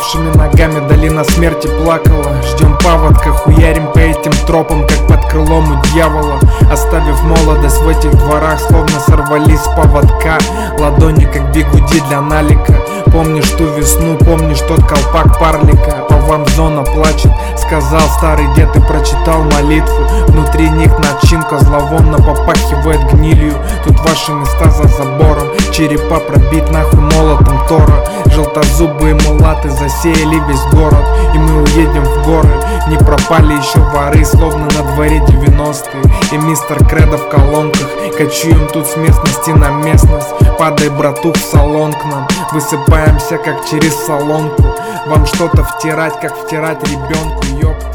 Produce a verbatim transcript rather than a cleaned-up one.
упавшими ногами долина смерти плакала. Ждем паводка, хуярим по этим тропам, как под крылом у дьявола. Оставив молодость в этих дворах, словно сорвались с поводка. Ладони как бигуди для налика. Помнишь ту весну, помнишь тот колпак парлика. По вам зона плачет, сказал старый дед и прочитал молитву. Внутри них начинка зловонно попахивает гнилью. Тут ваши места за забором, черепа пробить нахуй молотом Тора. Желтозубые мулаты засеяли весь город, и мы уедем в горы. Не пропали еще воры, словно на дворе девяностые. И мистер Кредо в колонках, кочуем тут с местности на местность. Падай, братух, в салон к нам, высыпаемся как через солонку. Вам что-то втирать, как втирать ребенку, ёп.